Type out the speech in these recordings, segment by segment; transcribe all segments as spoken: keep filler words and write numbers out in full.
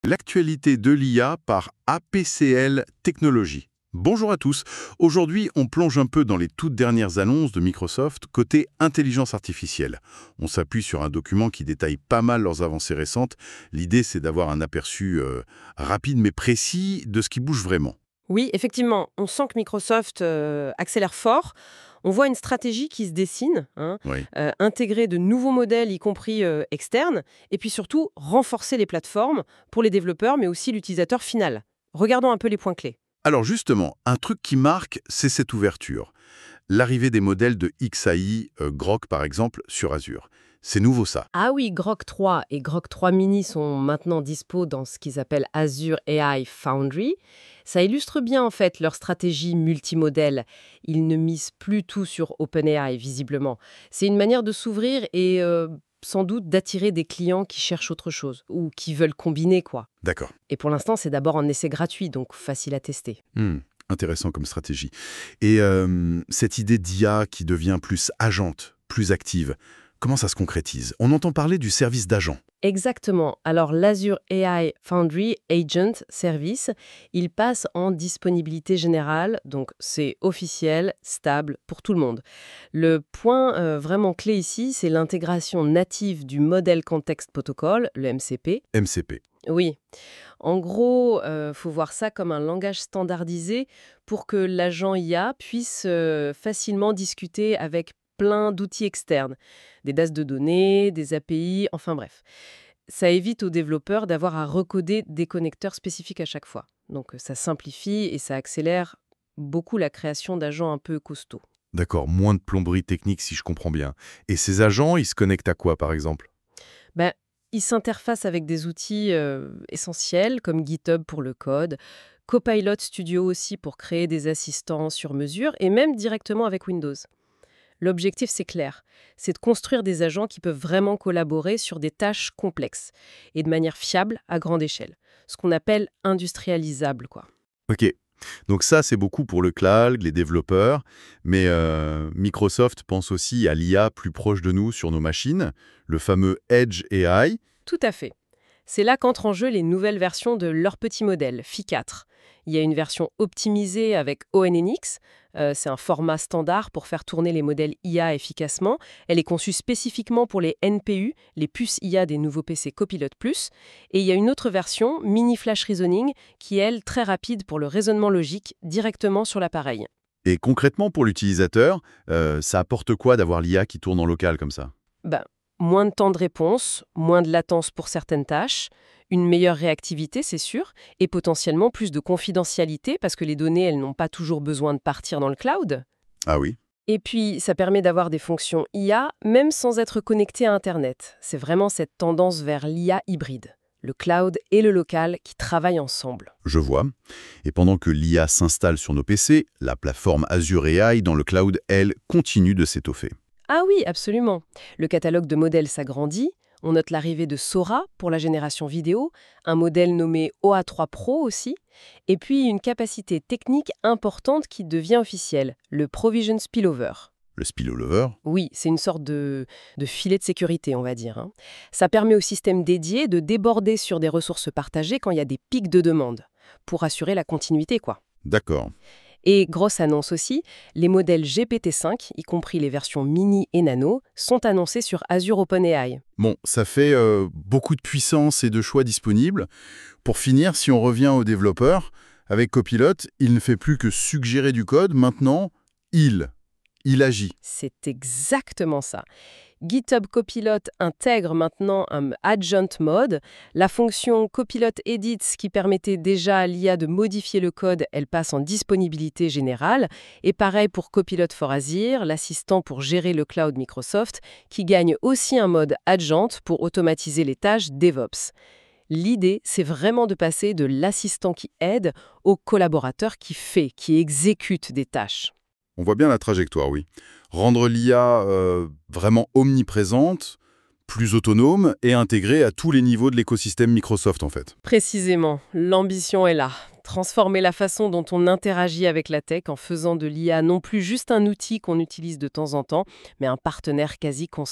L'actualité de l'I A par A P C L Technologies. Bonjour à tous. Aujourd'hui, on plonge un peu dans les toutes dernières annonces de Microsoft côté intelligence artificielle. On s'appuie sur un document qui détaille pas mal leurs avancées récentes. L'idée, c'est d'avoir un aperçu euh, rapide mais précis de ce qui bouge vraiment. Oui, effectivement, on sent que Microsoft euh, accélère fort. On voit une stratégie qui se dessine, hein, Oui. euh, intégrer de nouveaux modèles, y compris euh, externes, et puis surtout renforcer les plateformes pour les développeurs, mais aussi l'utilisateur final. Regardons un peu les points clés. Alors justement, un truc qui marque, c'est cette ouverture. L'arrivée des modèles de X A I, euh, Grok par exemple, sur Azure. C'est nouveau ça. Ah oui, Grok trois et Grok trois Mini sont maintenant dispo dans ce qu'ils appellent Azure A I Foundry. Ça illustre bien en fait leur stratégie multimodèle. Ils ne misent plus tout sur OpenAI, visiblement. C'est une manière de s'ouvrir et euh, sans doute d'attirer des clients qui cherchent autre chose ou qui veulent combiner, quoi. D'accord. Et pour l'instant, c'est d'abord un essai gratuit, donc facile à tester. Hmm, intéressant comme stratégie. Et euh, cette idée d'I A qui devient plus agente, plus active, comment ça se concrétise? On entend parler du service d'agent. Exactement. Alors l'Azure A I Foundry Agent Service, il passe en disponibilité générale, donc c'est officiel, stable pour tout le monde. Le point euh, vraiment clé ici, c'est l'intégration native du Model Context Protocol, le M C P. M C P. Oui, en gros, il faut voir ça comme un langage standardisé pour que l'agent I A puisse euh, facilement discuter avec plein d'outils externes, des bases de données, des A P I, enfin bref. Ça évite aux développeurs d'avoir à recoder des connecteurs spécifiques à chaque fois. Donc euh, ça simplifie et ça accélère beaucoup la création d'agents un peu costauds. D'accord, moins de plomberie technique si je comprends bien. Et ces agents, ils se connectent à quoi par exemple? Ben, ils s'interfacent avec des outils euh, essentiels comme GitHub pour le code, Copilot Studio aussi pour créer des assistants sur mesure et même directement avec Windows. L'objectif, c'est clair, c'est de construire des agents qui peuvent vraiment collaborer sur des tâches complexes et de manière fiable à grande échelle, ce qu'on appelle industrialisable, quoi. Ok, donc ça c'est beaucoup pour le cloud, les développeurs, mais euh, Microsoft pense aussi à l'I A plus proche de nous sur nos machines, le fameux Edge A I. Tout à fait. C'est là qu'entrent en jeu les nouvelles versions de leur petit modèle, Phi quatre. Il y a une version optimisée avec O N N X. Euh, c'est un format standard pour faire tourner les modèles I A efficacement. Elle est conçue spécifiquement pour les N P U, les puces I A des nouveaux P C Copilot Plus. Et il y a une autre version, Mini Flash Reasoning, qui est, elle, très rapide pour le raisonnement logique directement sur l'appareil. Et concrètement pour l'utilisateur, euh, ça apporte quoi d'avoir l'I A qui tourne en local comme ça? Ben, moins de temps de réponse, moins de latence pour certaines tâches, une meilleure réactivité, c'est sûr, et potentiellement plus de confidentialité parce que les données, elles n'ont pas toujours besoin de partir dans le cloud. Ah oui. Et puis, ça permet d'avoir des fonctions I A même sans être connecté à Internet. C'est vraiment cette tendance vers l'I A hybride, le cloud et le local qui travaillent ensemble. Je vois. Et pendant que l'I A s'installe sur nos P C, la plateforme Azure A I dans le cloud, elle, continue de s'étoffer. Ah oui, absolument. Le catalogue de modèles s'agrandit. On note l'arrivée de Sora pour la génération vidéo, un modèle nommé O A trois Pro aussi, et puis une capacité technique importante qui devient officielle, le Provision Spillover. Le spillover. Oui, c'est une sorte de, de filet de sécurité, on va dire, hein. Ça permet au système dédié de déborder sur des ressources partagées quand il y a des pics de demande, pour assurer la continuité, quoi. D'accord. Et grosse annonce aussi, les modèles G P T cinq, y compris les versions mini et nano, sont annoncés sur Azure OpenAI. Bon, ça fait euh, beaucoup de puissance et de choix disponibles. Pour finir, si on revient aux développeurs, avec Copilot, il ne fait plus que suggérer du code. Maintenant, il, il agit. C'est exactement ça. GitHub Copilot intègre maintenant un Agent Mode. La fonction Copilot Edits qui permettait déjà à l'I A de modifier le code, elle passe en disponibilité générale. Et pareil pour Copilot for Azure, l'assistant pour gérer le cloud Microsoft, qui gagne aussi un mode Agent pour automatiser les tâches DevOps. L'idée, c'est vraiment de passer de l'assistant qui aide au collaborateur qui fait, qui exécute des tâches. On voit bien la trajectoire, oui. Rendre l'I A euh, vraiment omniprésente, plus autonome et intégrée à tous les niveaux de l'écosystème Microsoft, en fait. Précisément, l'ambition est là. Transformer la façon dont on interagit avec la tech en faisant de l'I A non plus juste un outil qu'on utilise de temps en temps, mais un partenaire quasi constant.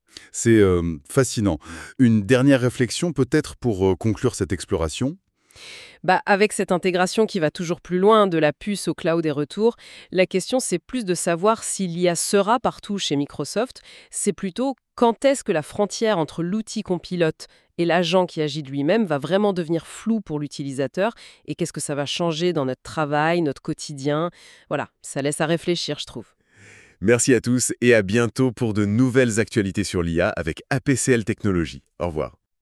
C'est euh, fascinant. Une dernière réflexion peut-être pour euh, conclure cette exploration. Bah, avec cette intégration qui va toujours plus loin, de la puce au cloud et retour, la question c'est plus de savoir si l'I A sera partout chez Microsoft, c'est plutôt quand est-ce que la frontière entre l'outil qu'on pilote et l'agent qui agit de lui-même va vraiment devenir floue pour l'utilisateur et qu'est-ce que ça va changer dans notre travail, notre quotidien. Voilà, ça laisse à réfléchir, je trouve. Merci à tous et à bientôt pour de nouvelles actualités sur l'I A avec A P C L Technologies. Au revoir.